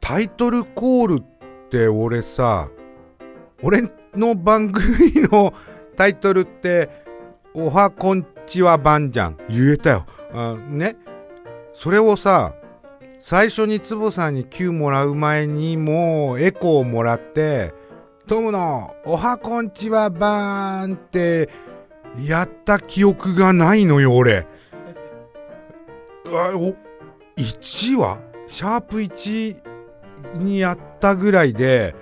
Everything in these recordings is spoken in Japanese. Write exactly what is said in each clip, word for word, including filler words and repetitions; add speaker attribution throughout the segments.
Speaker 1: タイトルコールって俺さ、俺の番組のタイトルっておはこんちは版じゃん。言えたよ。あね。それをさ、最初につぼさんに Q もらう前にもうエコーをもらって、トムのおはこんちは版ってやった記憶がないのよ俺。あおいちわシャープいちにやったぐらいで、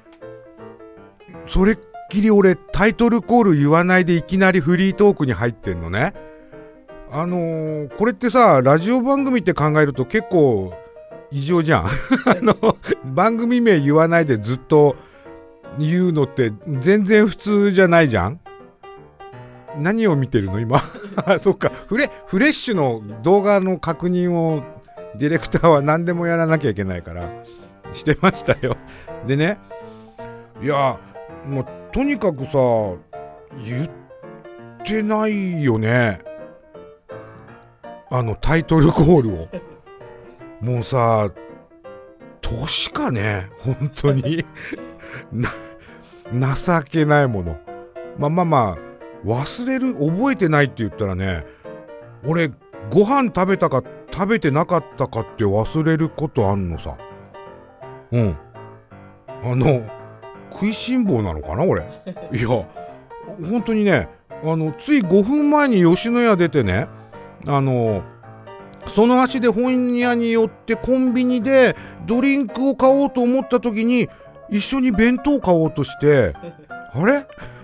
Speaker 1: それっきり俺タイトルコール言わないでいきなりフリートークに入ってんのね。あのー、これってさ、ラジオ番組って考えると結構異常じゃん。あの番組名言わないでずっと言うのって全然普通じゃないじゃん。何を見てるの今。そっか、フレフレッシュの動画の確認をディレクターは何でもやらなきゃいけないからしてましたよ。でね、いやもうとにかくさ言ってないよね、あのタイトルコールを。もうさ年かね本当にな情けないもの。まあまあまあ忘れる、覚えてないって言ったらね、俺ご飯食べたか食べてなかったかって忘れることあんのさ。うん、あの食いしん坊なのかな俺。いや本当にね、あのついごふんまえに吉野家出てね、あのその足で本屋に寄ってコンビニでドリンクを買おうと思った時に一緒に弁当買おうとして、あれ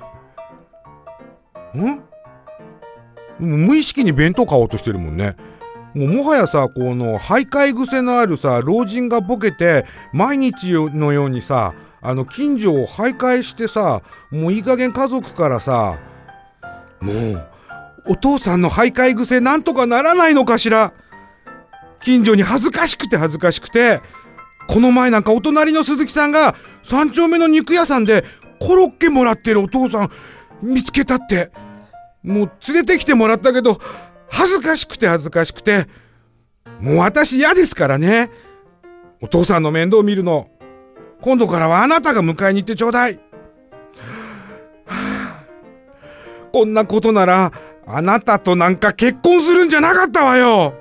Speaker 1: ん無意識に弁当買おうとしてるもんね。もうもはやさ、この徘徊癖のあるさ老人がボケて毎日のようにさ、あの近所を徘徊してさ、もういい加減家族からさ、もうお父さんの徘徊癖なんとかならないのかしら。近所に恥ずかしくて恥ずかしくて、この前なんかお隣の鈴木さんが三丁目の肉屋さんでコロッケもらってるお父さん見つけたって、もう連れてきてもらったけど恥ずかしくて恥ずかしくて、もう私嫌ですからね。お父さんの面倒を見るの今度からはあなたが迎えに行ってちょうだい。はあ、こんなことならあなたとなんか結婚するんじゃなかったわよ。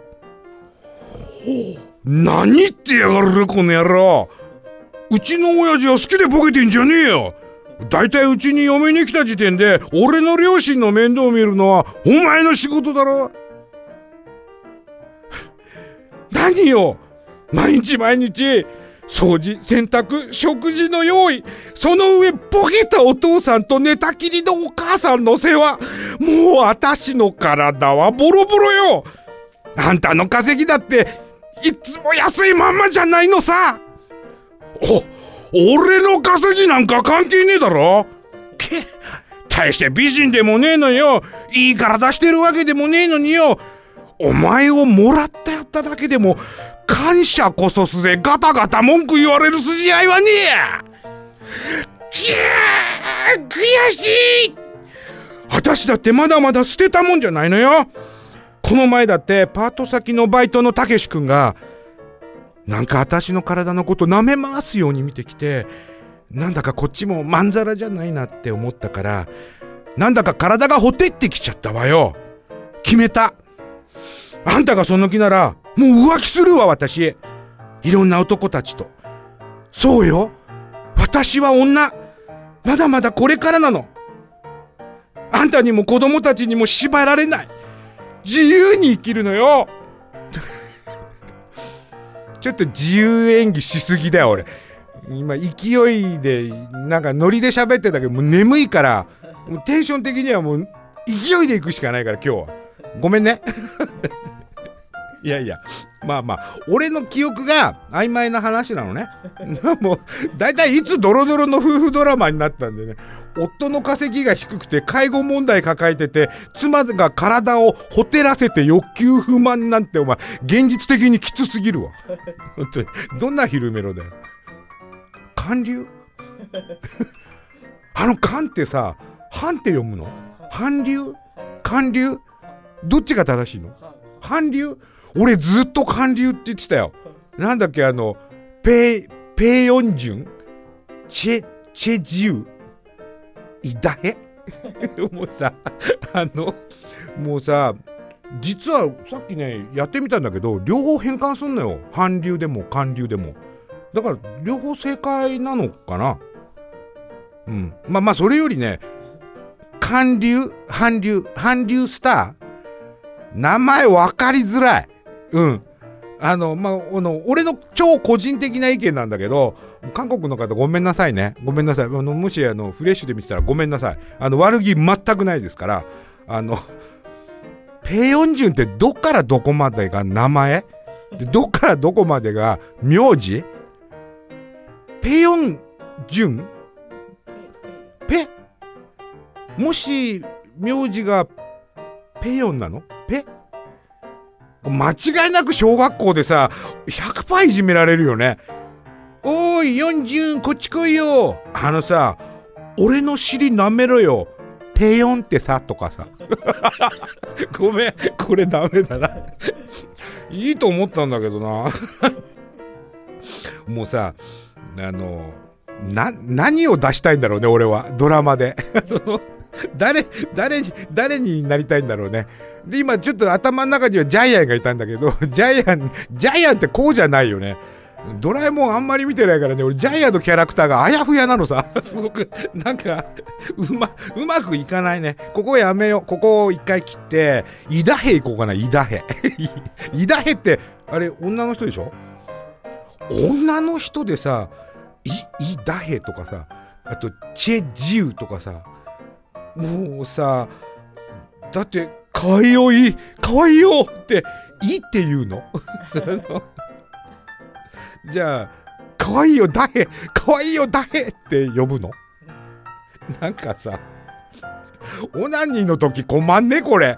Speaker 1: 何言ってやがるこの野郎。うちの親父は好きでボケてんじゃねえよ。だいたいうちに嫁に来た時点で俺の両親の面倒を見るのはお前の仕事だろ。何よ、毎日毎日掃除、洗濯、食事の用意、その上ボケたお父さんと寝たきりのお母さんの世話。もう私の体はボロボロよ。あんたの稼ぎだっていつも安いまんまじゃないのさ。お俺の稼ぎなんか関係ねえだろ。け大して美人でもねえのよ。いい体してるわけでもねえのによ。お前をもらったやっただけでも感謝こそすでガタガタ文句言われる筋合いはねえや。きゃー悔しい。私だってまだまだ捨てたもんじゃないのよ。この前だってパート先のバイトのたけし君がなんか私の体のこと舐め回すように見てきて、なんだかこっちもまんざらじゃないなって思ったから、なんだか体がほてってきちゃったわよ。決めた。あんたがその気ならもう浮気するわ私。いろんな男たちと。そうよ、私は女。まだまだこれからなの。あんたにも子供たちにも縛られない自由に生きるのよ。ちょっと自由演技しすぎだよ俺。今勢いでなんかノリで喋ってたけど、もう眠いからもうテンション的にはもう勢いで行くしかないから今日はごめんね。いやいや、まあまあ俺の記憶が曖昧な話なのね。もうだいたいいつドロドロの夫婦ドラマになったんでね、夫の稼ぎが低くて介護問題抱えてて、妻が体をほてらせて欲求不満なんて、お前現実的にきつすぎるわ。本当にどんな昼メロだよ。韓流。あの韓ってさ、韓って読むの？韓流？韓流？どっちが正しいの？韓流？俺ずっと韓流って言ってたよ。なんだっけ、あのペイペイヨンジュンチェチェジュイダヘもうさあのもうさ実はさっきねやってみたんだけど両方変換すんのよ。韓流でも韓流でも。だから両方正解なのかな。うんまあまあそれよりね韓流韓流韓流スター名前分かりづらい。うんあのまああの俺の超個人的な意見なんだけど韓国の方ごめんなさいねごめんなさい。あのもしあのフレッシュで見てたらごめんなさい。あの悪気全くないですから。あのペヨンジュンってどっからどこまでが名前でどっからどこまでが名字。ペヨンジュンペもし名字がペヨンなのペ間違いなく小学校でさ ひゃくパーセント いじめられるよね。おーいヨンジュンこっち来いよ。あのさ俺の尻舐めろよペヨンってさとかさごめんこれダメだないいと思ったんだけどなもうさあのな何を出したいんだろうね俺はドラマでその誰誰誰になりたいんだろうね。で今ちょっと頭の中にはジャイアンがいたんだけどジャイアンジャイアンってこうじゃないよね。ドラえもんあんまり見てないからね俺ジャイアンのキャラクターがあやふやなのさすごくなんかうまうまくいかないね。ここやめよう。ここを一回切ってイダヘ行こうかな。イダヘイダヘってあれ女の人でしょ。女の人でさイイダヘとかさあとチェジウとかさもうさだってかわいいよいいかわいいよっていいって言うのじゃあかわいいよダヘかわいいよダヘって呼ぶの。なんかさオナニーの時困んねこれ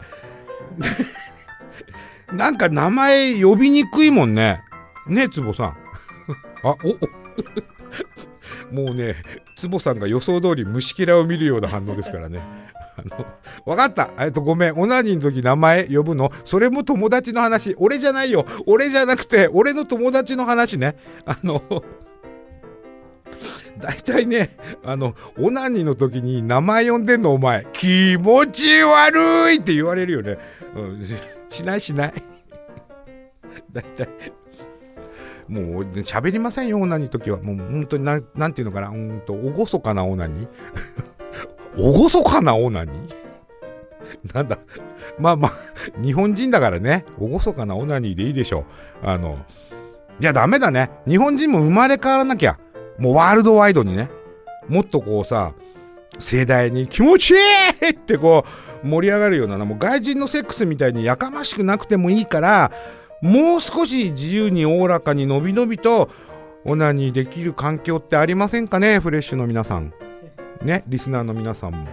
Speaker 1: なんか名前呼びにくいもんね。ねつぼさんあおもうねつぼさんが予想通り虫けらを見るような反応ですからねあの分かった。えっとごめんオナニーの時名前呼ぶのそれも友達の話。俺じゃないよ俺じゃなくて俺の友達の話ね。あのだいたいねあのオナニーの時に名前呼んでんのお前気持ち悪いって言われるよね、うん、しないしないだいたいもう喋りませんよオナニーの時は。もう本当になん、なんていうのかなうんとおごそかなオナニーおごそかなオナニーなんだまあまあ日本人だからねおごそかなオナニーでいいでしょう。あのいやダメだね日本人も生まれ変わらなきゃ。もうワールドワイドにねもっとこうさ盛大に気持ちいいってこう盛り上がるようなもう外人のセックスみたいにやかましくなくてもいいからもう少し自由におおらかにのびのびとオナニーできる環境ってありませんかねフレッシュの皆さんねリスナーの皆さんも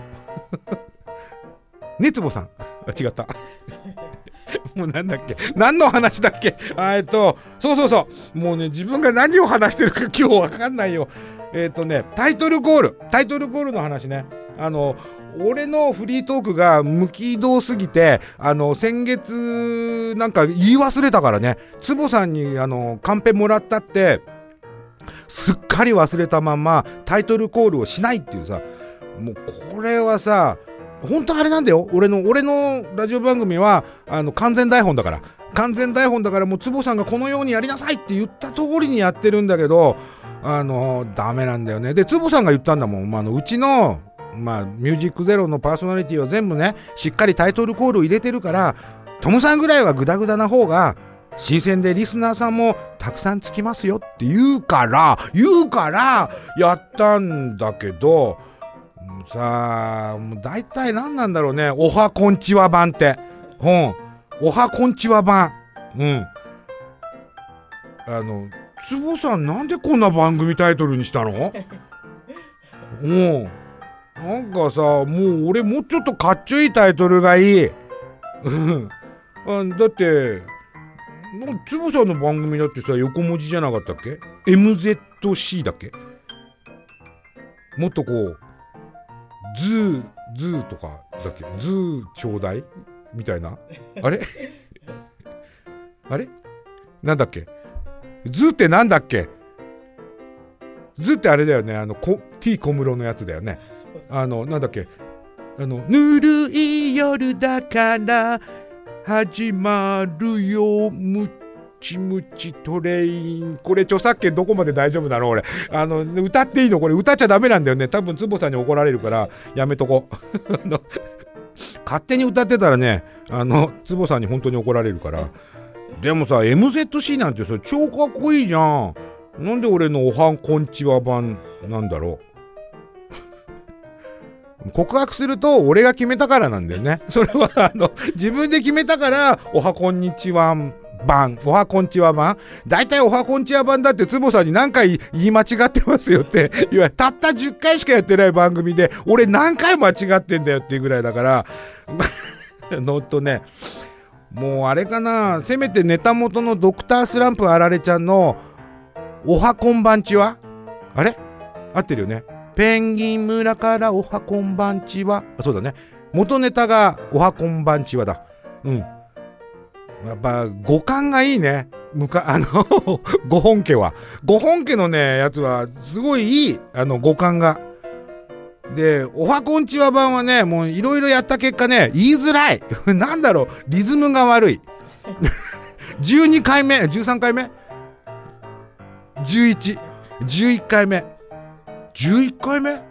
Speaker 1: ねつぼさんあ違ったもうなんだっけ何の話だっけあえっとそうそうそうもうね自分が何を話してるか今日わかんないよ。えっとねタイトルコールタイトルコールの話ね。あの俺のフリートークが無軌道すぎてあの先月なんか言い忘れたからねつぼさんにあのカンペもらったってすっかり忘れたままタイトルコールをしないっていうさもうこれはさ本当あれなんだよ俺の俺のラジオ番組はあの完全台本だから完全台本だからもうつぼさんがこのようにやりなさいって言った通りにやってるんだけどあのダメなんだよね。でつぼさんが言ったんだもん、まあ、あのうちのまあミュージックゼロのパーソナリティは全部ねしっかりタイトルコールを入れてるからトムさんぐらいはグダグダな方が新鮮でリスナーさんもたくさんつきますよって言うから言うからやったんだけどさあもう大体何なんだろうねおはこんちは版ってうんおはこんちは版うんあのつぼさんなんでこんな番組タイトルにしたのうんなんかさもう俺もうちょっとかっちょいいタイトルがいいうんだってつぼさんの番組だってさ横文字じゃなかったっけ エムゼットシー だっけもっとこうズーズーとかだっけズーちょうだいみたいなあれあれなんだっけズーってなんだっけズってあれだよね、あの T 小室のやつだよね。あのなんだっけ、あのぬるい夜だから始まるよムチムチトレイン。これ著作権どこまで大丈夫だろう俺。あの歌っていいの？これ歌っちゃダメなんだよね。多分坪さんに怒られるからやめとこあの勝手に歌ってたらね、あの坪さんに本当に怒られるから。でもさ エムゼットシー なんてさ超かっこいいじゃん。なんで俺のおはんこんちは版なんだろう告白すると俺が決めたからなんだよね。それはあの自分で決めたからおはこんにちは版、おはこんちは版。だいたいおはこんちは版だって坪さんに何回言い間違ってますよって言われ、たったじゅっかいしかやってない番組で俺何回間違ってんだよっていうぐらいだからのっとね、もうあれかな、せめてネタ元のドクタースランプあられちゃんのおはこんばんちはあれ合ってるよね。ペンギン村からおはこんばんちは、あ、そうだね、元ネタがおはこんばんちはだ。うん、やっぱ語感がいいね。むかあのご本家はご本家のねやつはすごいいい、あの語感が。でおはこんちは版はね、もういろいろやった結果ね言いづらいなんだろう、リズムが悪いじゅうにかいめ、じゅうさんかいめ、じゅういち、じゅういっかいめ、じゅういっかいめ、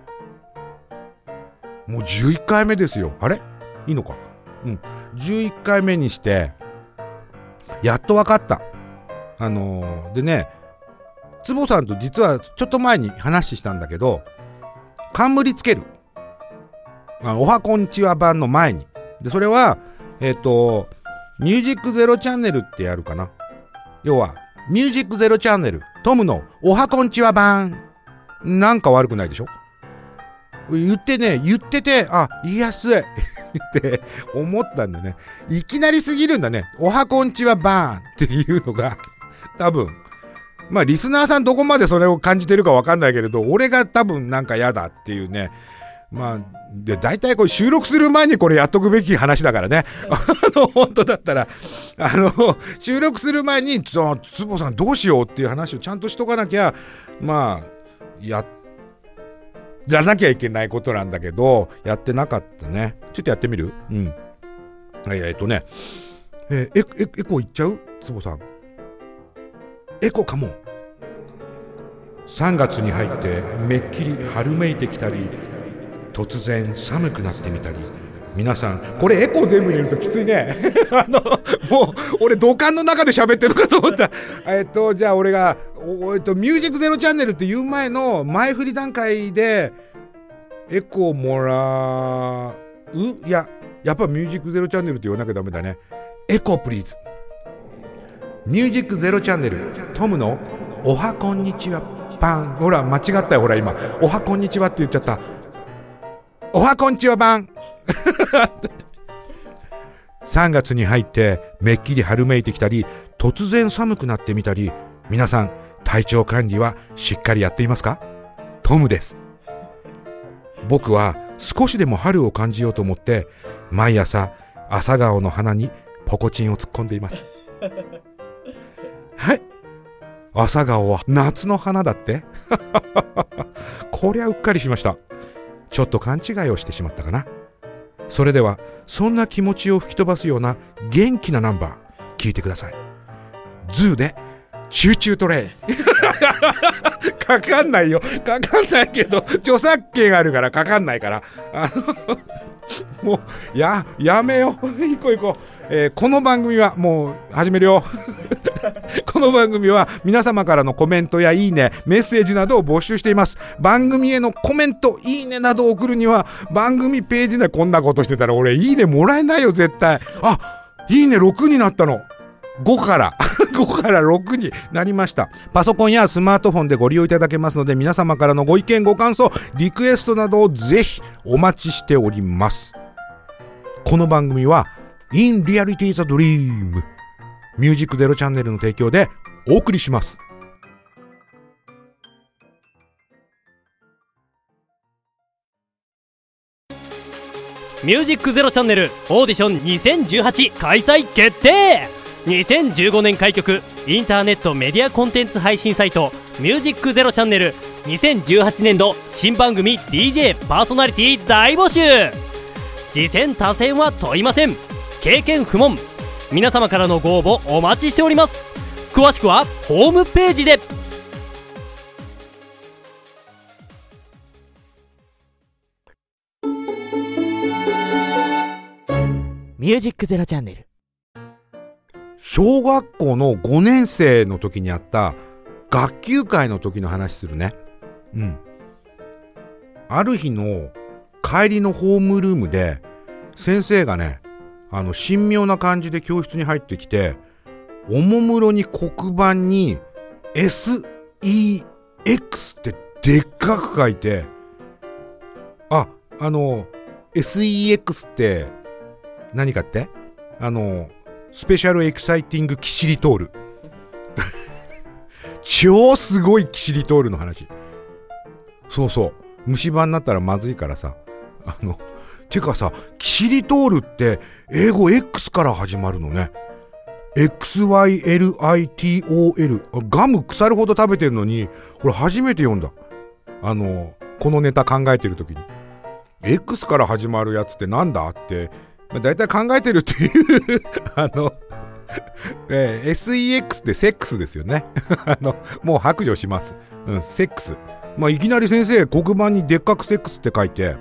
Speaker 1: もうじゅういっかいめですよ。あれいいのか、うん、じゅういっかいめにしてやっと分かった。あのー、でね、坪さんと実はちょっと前に話したんだけど、冠つける、あおはこんちは版の前に、でそれはえっ、ー、とミュージックゼロチャンネルってやるかな。要はミュージックゼロチャンネルトムのおはこんちは版、なんか悪くないでしょ。言ってね、言ってて、あ、言いやすいって思ったんだね。いきなりすぎるんだね。おはこんちは版っていうのが多分、まあリスナーさんどこまでそれを感じてるかわかんないけれど、俺が多分なんか嫌だっていうね。まあで大体これ収録する前にこれやっとくべき話だからね。あの本当だったらあの収録する前にそ坪さんどうしようっていう話をちゃんとしとかなきゃ、まあややらなきゃいけないことなんだけどやってなかったね。ちょっとやってみる？うん。えー、っとね、えー、エ, エ, エコいっちゃう？坪さん。エコかも。さんがつに入ってめっきり春めいてきたり、突然寒くなってみたり、皆さんこれエコー全部入れるときついねあのもう俺土管の中で喋ってるのかと思ったえっとじゃあ俺がお、えっと、ミュージックゼロチャンネルっていう前の前振り段階でエコーもらう、いややっぱミュージックゼロチャンネルって言わなきゃダメだね。エコープリーズ。ミュージックゼロチャンネルトムのおはこんにちはパン。ほら間違ったよ、ほら今おはこんにちはって言っちゃった。おはこんちは版さんがつに入ってめっきり春めいてきたり、突然寒くなってみたり、皆さん体調管理はしっかりやっていますか？トムです。僕は少しでも春を感じようと思って毎朝朝顔の花にポコチンを突っ込んでいますはい、朝顔は夏の花だってこりゃうっかりしました。ちょっと勘違いをしてしまったかな。それではそんな気持ちを吹き飛ばすような元気なナンバー聞いてください。ズーでチューチュートレイかかんないよ、かかんないけど著作権あるからかかんないから、あのもうややめよう行こう行こう、えー、この番組はもう始めるよこの番組は皆様からのコメントやいいね、メッセージなどを募集しています。番組へのコメント、いいねなどを送るには番組ページでこんなことしてたら俺いいねもらえないよ絶対。あ、いいねろくになったの。ごからごからろくになりました。パソコンやスマートフォンでご利用いただけますので、皆様からのご意見ご感想リクエストなどをぜひお待ちしております。この番組は In Reality the Dream ミュージックゼロチャンネルの提供でお送りします。
Speaker 2: ミュージックゼロチャンネルオーディションにせんじゅうはち開催決定。にせんじゅうごねん開局インターネットメディアコンテンツ配信サイトミュージックゼロチャンネルにせんじゅうはちねんど新番組 ディージェー パーソナリティ大募集。次戦他戦は問いません。経験不問。皆様からのご応募お待ちしております。詳しくはホームページで。
Speaker 3: ミュージックゼロチャンネル。
Speaker 1: 小学校のごねん生の時にあった学級会の時の話するね。うん。ある日の帰りのホームルームで先生がね、あの神妙な感じで教室に入ってきて、おもむろに黒板に エスイーエックス ってでっかく書いて、あ、あの エスイーエックス って何かって、あのスペシャルエキサイティングキシリトール超すごいキシリトールの話。そうそう、虫歯になったらまずいからさ、あのてかさ、キシリトールって英語 X から始まるのね。 エックスワイエルアイティーオーエル。 ガム腐るほど食べてるのに、これ初めて読んだ。あのこのネタ考えてる時に X から始まるやつってなんだって、まあ、だいたい考えてるっていうあの、えー、エスイーエックス ってセックスですよねあのもう白状します、うん、セックス。まあいきなり先生黒板にでっかくセックスって書いて、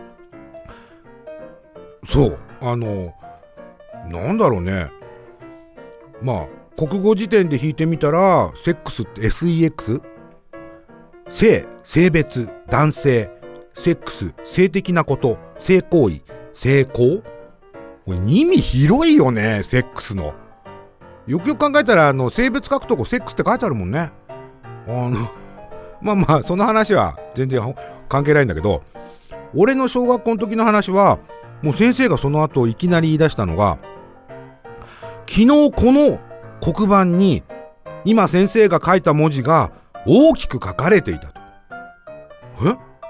Speaker 1: そうあのなんだろうね、まあ国語辞典で引いてみたらセックスって エスイーエックス、 性、性別、男性、セックス、性的なこと、性行為、性交。これ意味広いよね、セックスの。よくよく考えたら、あの性別書くとこセックスって書いてあるもんね。あのまあまあその話は全然関係ないんだけど、俺の小学校の時の話はもう先生がその後いきなり言い出したのが、昨日この黒板に今先生が書いた文字が大きく書かれていたと。え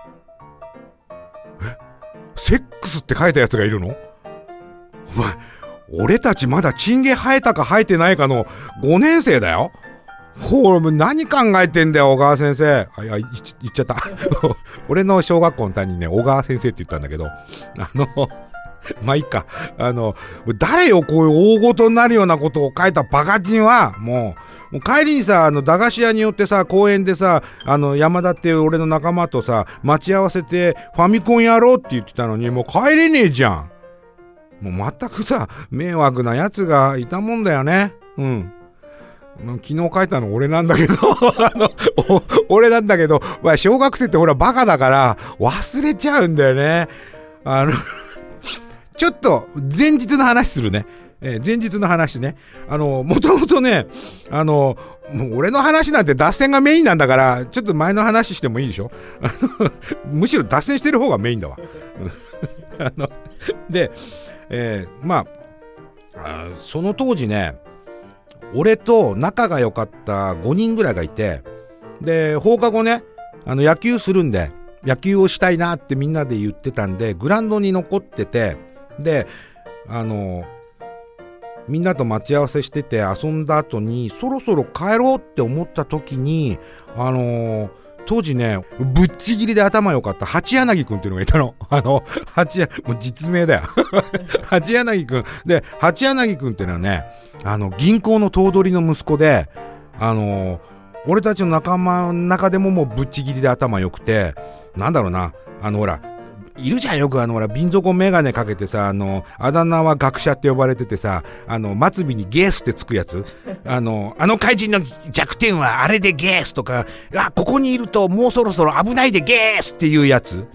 Speaker 1: えセックスって書いたやつがいるの？お前、俺たちまだチンゲ生えたか生えてないかのごねん生だよ。ほら、何考えてんだよ、小川先生。あ、いや、言っちゃった。俺の小学校の担任ね、小川先生って言ったんだけど、あの、まあいいか。あの、誰よ、こういう大ごとになるようなことを書いたバカ人は、もう、もう帰りにさ、あの、駄菓子屋によってさ、公園でさ、あの、山田っていう俺の仲間とさ、待ち合わせて、ファミコンやろうって言ってたのに、もう帰れねえじゃん。もう全くさ、迷惑なやつがいたもんだよね。うん。昨日書いたの俺なんだけどあの俺なんだけど、小学生ってほらバカだから忘れちゃうんだよね。あのちょっと前日の話するね。えー、前日の話ね。あのもともとね、あのもう俺の話なんて脱線がメインなんだから、ちょっと前の話してもいいでしょ。むしろ脱線してる方がメインだわあので、えー、まあ、あその当時ね、俺と仲が良かったごにんぐらいがいて、で放課後ね、あの野球するんで野球をしたいなってみんなで言ってたんで、グラウンドに残ってて、であのみんなと待ち合わせしてて遊んだ後にそろそろ帰ろうって思った時に、あのー、当時ねぶっちぎりで頭良かった八柳くんっていうのがいたの。あの八もう実名だよ八柳くんで、八柳くんっていうのはね、あの銀行の頭取の息子で、あのー、俺たちの仲間の中でももうぶっちぎりで頭良くて、なんだろうな、あのほらいるじゃん、よくあのほら瓶底メガネかけてさ、あのあだ名は学者って呼ばれててさ、あの末尾にゲースってつくやつ、あのあの怪人の弱点はあれでゲースとか、あここにいるともうそろそろ危ないでゲースっていうやつ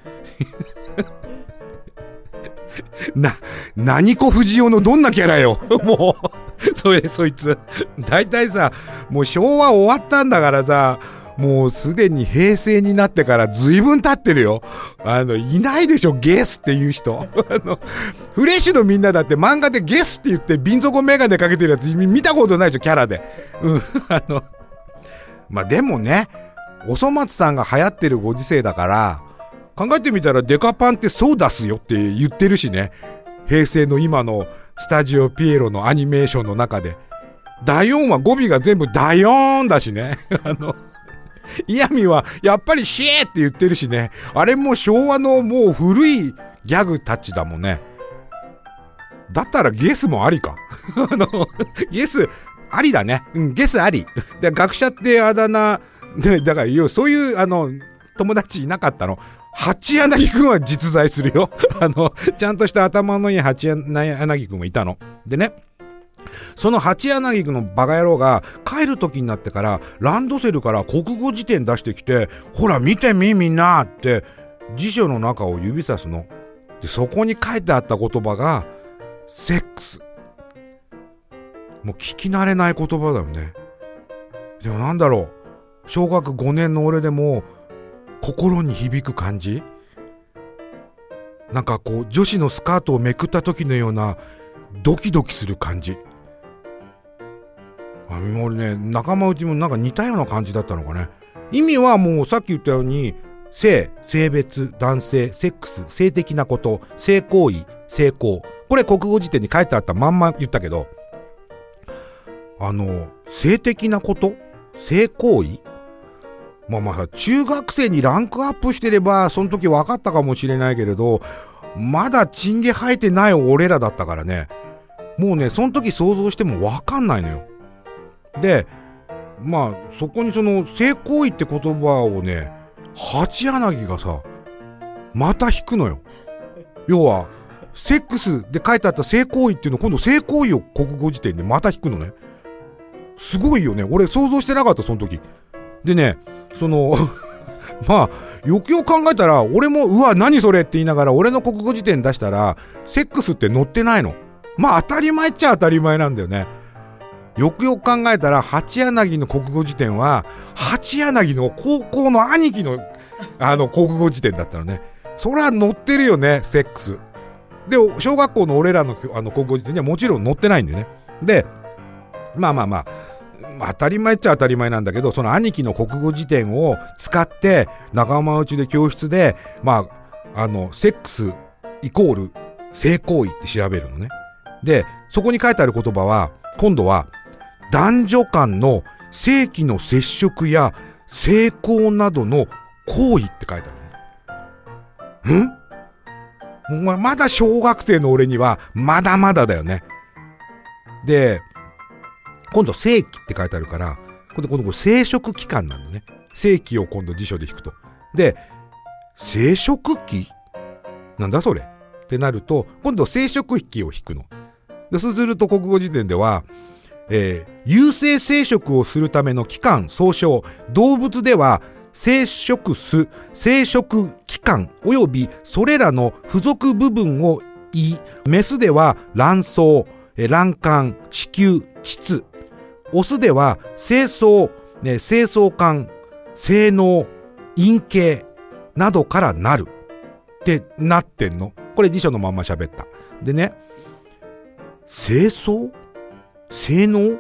Speaker 1: な何子不二雄のどんなキャラよもうそれそいつだいたいさ、もう昭和終わったんだからさ、もうすでに平成になってからずいぶん経ってるよ。あのいないでしょゲスっていう人あのフレッシュのみんなだって漫画でゲスって言って瓶底メガネかけてるやつ見たことないでしょ、キャラで。うんあのまあでもね、おそ松さんが流行ってるご時世だから考えてみたら、デカパンってそう出すよって言ってるしね。平成の今のスタジオピエロのアニメーションの中でだよんは語尾が全部だよーんだしねあのイヤミはやっぱりシェーって言ってるしね。あれも昭和のもう古いギャグたちだもんね。だったらゲスもありか。あの、ゲスありだね。うん、ゲスあり。で、学者ってあだ名、ね、だから、そういう、あの、友達いなかったの。八柳くんは実在するよ。あの、ちゃんとした頭のいい八柳くんもいたの。でね、その八柳くんのバカ野郎が帰る時になってからランドセルから国語辞典出してきて、ほら見てみみんなって辞書の中を指さすの。で、そこに書いてあった言葉がセックス。もう聞き慣れない言葉だよね。でもなんだろう、小学ごねんの俺でも心に響く感じ。なんかこう女子のスカートをめくった時のようなドキドキする感じ。あ、もうね、仲間内もなんか似たような感じだったのかね。意味はもうさっき言ったように、性、性別、男性、セックス、性的なこと、性行為、性交。これ国語辞典に書いてあったまんま言ったけど、あの、性的なこと、性行為、まあまあ中学生にランクアップしてればその時分かったかもしれないけれど、まだチンゲ生えてない俺らだったからね、もうねその時想像しても分かんないのよ。で、まあそこにその性行為って言葉をね、八柳がさまた引くのよ。要はセックスで書いてあった性行為っていうのを今度性行為を国語辞典でまた引くのね。すごいよね。俺想像してなかったその時でね。そのまあよくよく考えたら俺もうわ何それって言いながら俺の国語辞典出したらセックスって載ってないの。まあ当たり前っちゃ当たり前なんだよね。よくよく考えたら八柳の国語辞典は八柳の高校の兄貴のあの国語辞典だったのね。そりゃ載ってるよね、セックスで。小学校の俺らのあの国語辞典にはもちろん載ってないんでね。で、まあまあまあ当たり前っちゃ当たり前なんだけど、その兄貴の国語辞典を使って仲間内で教室でまああのセックスイコール性行為って調べるのね。で、そこに書いてある言葉は今度は男女間の性器の接触や性交などの行為って書いてあるの。ん？もうまだ小学生の俺にはまだまだだよね。で、今度性器って書いてあるから、今度今度生殖器官なんだね。性器を今度辞書で引くと。で、生殖器なんだそれってなると、今度生殖器を引くの。で、そうすると国語辞典では、えー、有性生殖をするための器官総称。動物では生殖巣、生殖器官およびそれらの付属部分を言い、メスでは卵巣、えー、卵管、子宮、膣。オスでは精巣、ね、精巣管、精嚢、陰茎などからなるってなってんの。これ辞書のまんま喋った。でね、精巣、精嚢、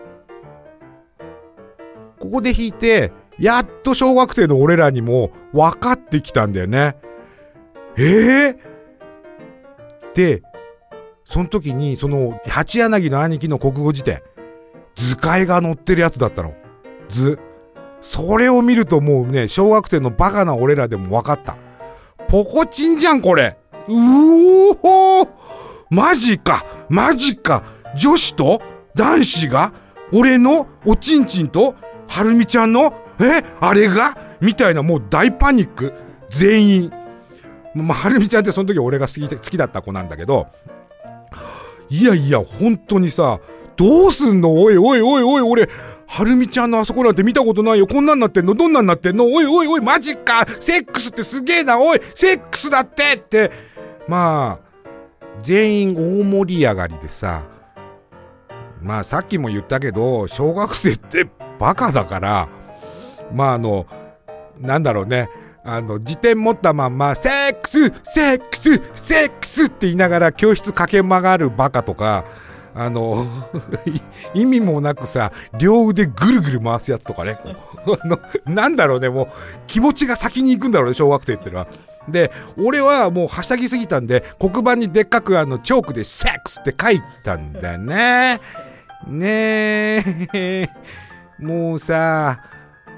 Speaker 1: ここで引いてやっと小学生の俺らにも分かってきたんだよね。えー、で、その時にその八柳の兄貴の国語辞典図解が載ってるやつだったの。図。それを見るともうね、小学生のバカな俺らでも分かった。ポコチンじゃんこれ。うおー、マジかマジか。女子と男子が俺のおちんちんとはるみちゃんのえあれがみたいな、もう大パニック全員。まあ、はるみちゃんってその時俺が好きで好きだった子なんだけど、いやいや本当にさ、どうすんの、おいおいおいおい、俺はるみちゃんのあそこなんて見たことないよ。こんなんなってんの、どんなんなってんの、おいおいおい、マジか、セックスってすげえな、おいセックスだってって、まあ全員大盛り上がりでさ、まあさっきも言ったけど小学生ってバカだから、まああのなんだろうね、あの辞典持ったまんまセックスセックスセックスって言いながら教室駆け回るバカとか、あの意味もなくさ両腕ぐるぐる回すやつとかねあのなんだろうね、もう気持ちが先に行くんだろうね、小学生ってのは。で、俺はもうはしゃぎすぎたんで黒板にでっかくあのチョークでセックスって書いたんだよね。ねえもうさ、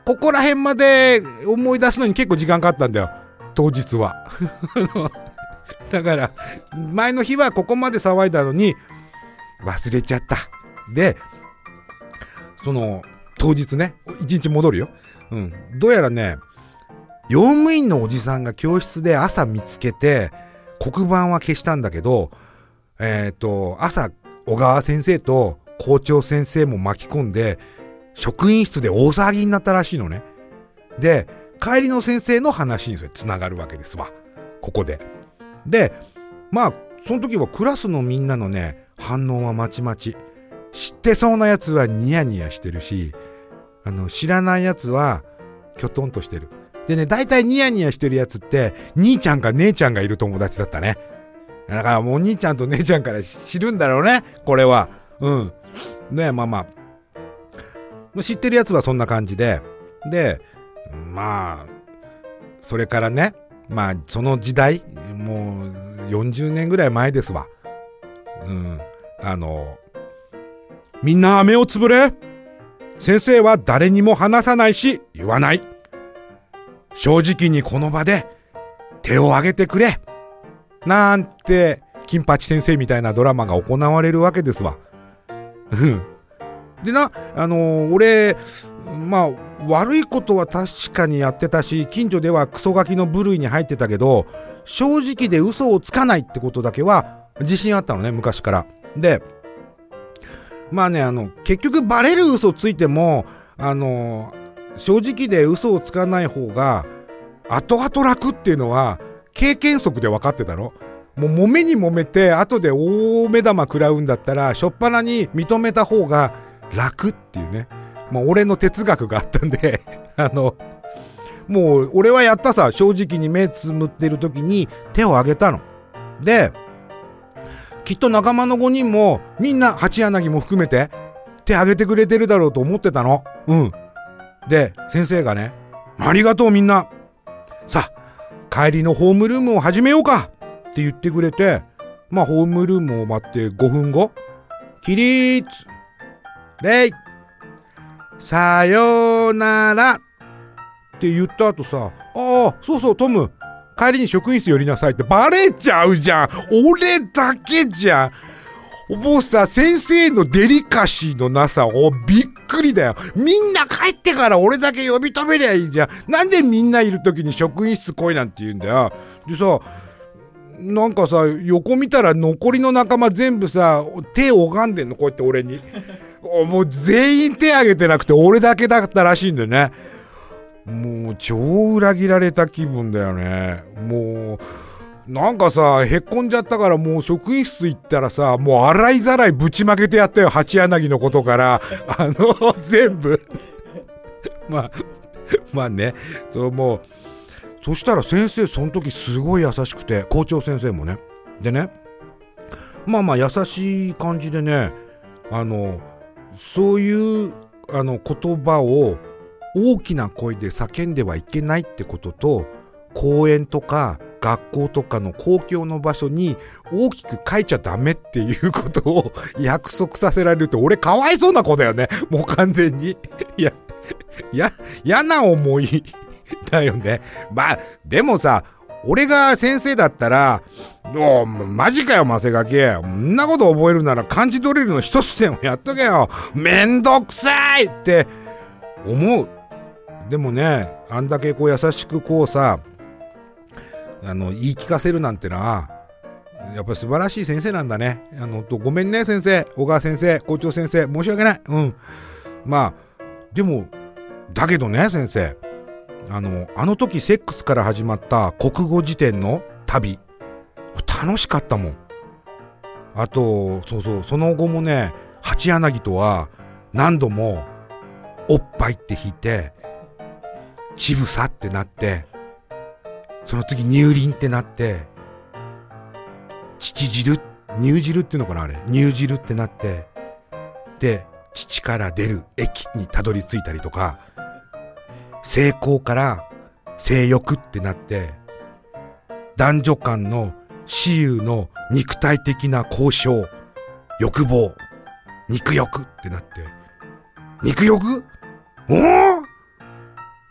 Speaker 1: ここら辺まで思い出すのに結構時間かかったんだよ、当日は。だから前の日はここまで騒いだのに忘れちゃった。でその当日ね、一日戻るよ、うん、どうやらね、用務員のおじさんが教室で朝見つけて黒板は消したんだけど、えっと朝小川先生と校長先生も巻き込んで職員室で大騒ぎになったらしいのね。で帰りの先生の話にそれつながるわけですわ、ここで。でまあその時はクラスのみんなのね反応はまちまち。知ってそうなやつはニヤニヤしてるし、あの知らないやつはきょとんとしてる。でね、大体ニヤニヤしてるやつって兄ちゃんか姉ちゃんがいる友達だったね。だからもう兄ちゃんと姉ちゃんから知るんだろうね、これは。うんね、まあまあ知ってるやつはそんな感じで、でまあそれからね、まあその時代もうよんじゅうねんぐらい前ですわ。うんあのみんな目をつぶれ。先生は誰にも話さないし言わない。正直にこの場で手を挙げてくれなんて金八先生みたいなドラマが行われるわけですわ。でな、あのー、俺まあ悪いことは確かにやってたし、近所ではクソガキの部類に入ってたけど、正直で嘘をつかないってことだけは自信あったのね、昔から。でまあね、あの結局バレる嘘ついてもあのー正直で嘘をつかない方が後々楽っていうのは経験則で分かってたの。もう揉めに揉めて後で大目玉食らうんだったら、しょっぱなに認めた方が楽っていうね、まあ俺の哲学があったんであのもう俺はやったさ。正直に目つむってる時に手を挙げたので、きっと仲間のごにんもみんな八柳も含めて手挙げてくれてるだろうと思ってたの。うんで先生がね、ありがとうみんな、さあ帰りのホームルームを始めようかって言ってくれて、まあホームルームを待ってごふんご、起立礼さようならって言った後さ、ああそうそうトム帰りに職員室寄りなさいってバレちゃうじゃん。俺だけじゃん。もうさ、先生のデリカシーのなさをびっくりだよ。みんな帰ってから俺だけ呼び止めりゃいいじゃん。なんでみんないる時に職員室来いなんて言うんだよ。でさ、なんかさ、横見たら残りの仲間全部さ手拝んでんの、こうやって俺に。もう全員手挙げてなくて俺だけだったらしいんだよね。もう超裏切られた気分だよね。もうなんかさ、へっこんじゃったから、もう職員室行ったらさ、もう洗いざらいぶちまけてやったよ、八柳のことからあの全部まあまあね、そうもうそしたら先生その時すごい優しくて、校長先生もね、でね、まあまあ優しい感じでね、あのそういうあの言葉を大きな声で叫んではいけないってことと、公園とか学校とかの公共の場所に大きく書いちゃダメっていうことを約束させられると、俺かわいそうな子だよね、もう完全に。いや、や、嫌な思いだよね。まあ、でもさ、俺が先生だったら、おマジかよ、マセガキ。そんなこと覚えるなら漢字ドリルの一つでもやっとけよ。めんどくさいって思う。でもね、あんだけこう優しくこうさ、あの言い聞かせるなんてのはやっぱり素晴らしい先生なんだね。あのごめんね先生、小川先生、校長先生、申し訳ない。うんまあでもだけどね先生、あのあの時セックスから始まった国語辞典の旅楽しかったもん。あとそうそうその後もね、八柳とは何度もおっぱいって引いてちぶさってなって、その次乳輪ってなって、乳汁乳汁っていうのかな、あれ乳汁ってなって、で乳から出る液にたどり着いたりとか、性交から性欲ってなって、男女間の私有の肉体的な交渉、欲望、肉欲ってなって、肉欲？おー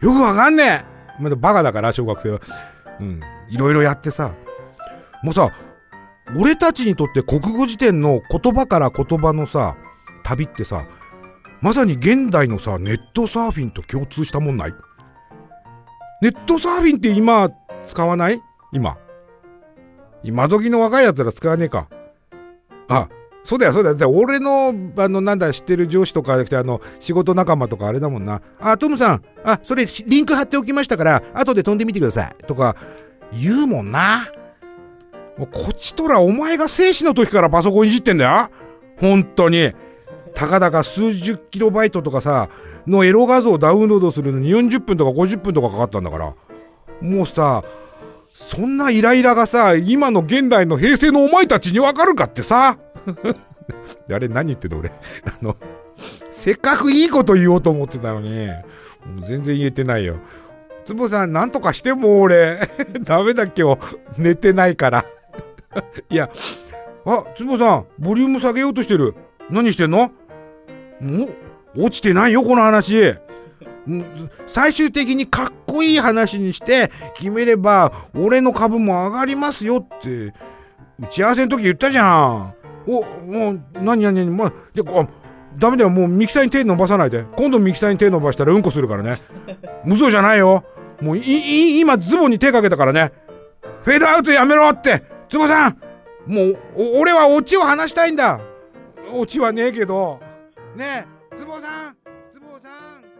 Speaker 1: よくわかんねえ。まだバカだから小学生は。うん。いろいろやってさ。もうさ、俺たちにとって国語辞典の言葉から言葉のさ、旅ってさ、まさに現代のさ、ネットサーフィンと共通したもんない？ネットサーフィンって今使わない？今。今時の若いやつら使わねえか。あ、そうだよそうだよ。俺の、あの、なんだ、知ってる上司とか、あの、仕事仲間とかあれだもんな。あ、トムさん、あ、それリンク貼っておきましたから、後で飛んでみてください。とか、言うもんな。もうこっちとらお前が生死の時からパソコンいじってんだよ。本当に。たかだか数十キロバイトとかさ、のエロ画像をダウンロードするのによんじゅっぷんとかごじゅっぷんとかかかったんだから。もうさ、そんなイライラがさ、今の現代の平成のお前たちにわかるかってさ。あれ何言ってんの俺。あの、せっかくいいこと言おうと思ってたのに、もう全然言えてないよ。つぼさん、なんとかしても俺、ダメだ今日、寝てないから。いや、あ、つぼさん、ボリューム下げようとしてる。何してんの？もう、落ちてないよ、この話。最終的にかっこいい話にして決めれば俺の株も上がりますよって打ち合わせの時言ったじゃん。お、もう何何何、もうでこダメだよ、もうミキサーに手伸ばさないで。今度ミキサーに手伸ばしたらうんこするからね。無双じゃないよ。もういい今ズボンに手かけたからね。フェードアウトやめろって。ズボさん、もう俺はオチを話したいんだ。オチはねえけどねえ、ズボさん、ズボさん。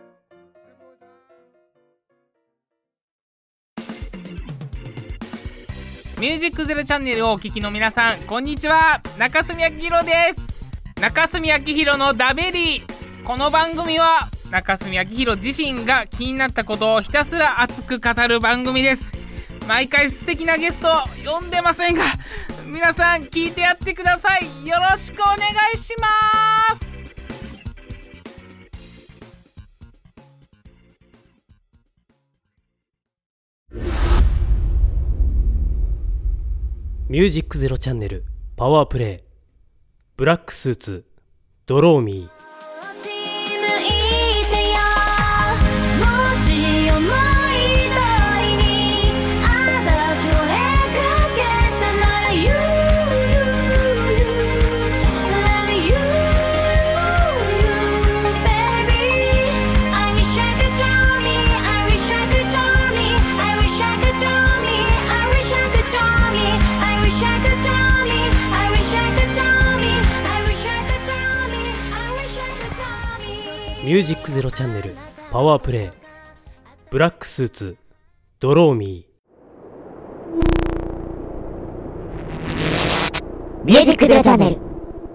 Speaker 4: ミュージックゼロチャンネルをお聞きの皆さん、こんにちは。中住昭弘です。中住昭弘のダベリー。この番組は中住昭弘自身が気になったことをひたすら熱く語る番組です。毎回素敵なゲストを呼んでませんが、皆さん聞いてやってください。よろしくお願いします。
Speaker 2: ミュージックゼロチャンネルパワープレイブラックスーツドローミー。ミュージックゼロチャンネルパワープレイブラックスーツドローミ
Speaker 3: ー。ミュージックゼロチャンネル。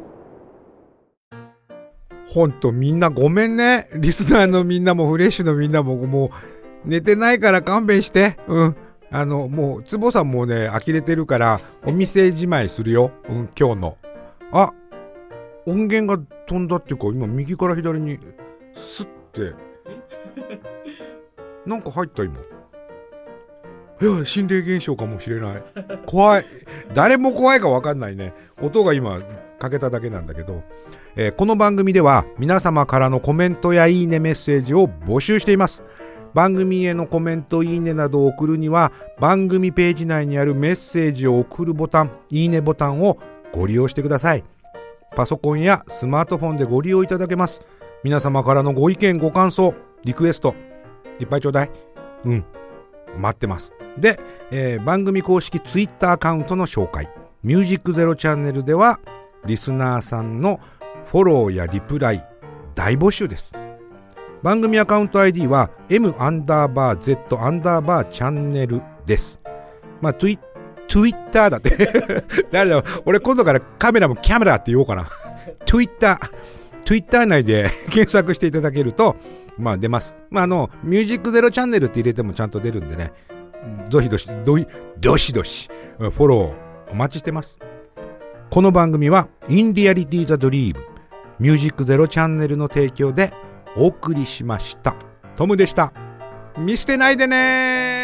Speaker 1: ほんとみんなごめんね。リスナーのみんなもフレッシュのみんなももう寝てないから勘弁して。うん。あのもうつぼさんもね呆れてるからお店じまいするよ。うん、今日の。あ、音源が飛んだっていうか今右から左にスッてなんか入った今。いや心霊現象かもしれない。怖い。誰も怖いか分かんないね。音が今かけただけなんだけど、えー、この番組では皆様からのコメントやいいねメッセージを募集しています。番組へのコメントいいねなどを送るには番組ページ内にあるメッセージを送るボタンいいねボタンをご利用してください。パソコンやスマートフォンでご利用いただけます。皆様からのご意見ご感想リクエストいっぱいちょうだい。うん待ってます。で、えー、番組公式ツイッターアカウントの紹介ミュージックゼロチャンネルではリスナーさんのフォローやリプライ大募集です。番組アカウント アイディー は M アンダーバー Z アンダーバーチャンネルです。まあツイツイッターだって誰だ俺今度からカメラもキャメラって言おうかな。ツイッターツイッター内で検索していただけるとまあ出ます。まああのミュージックゼロチャンネルって入れてもちゃんと出るんでね、どしどしどいどしどしフォローお待ちしてます。この番組は In Reality the Dream ミュージックゼロチャンネルの提供でお送りしました。トムでした。見捨てないでね。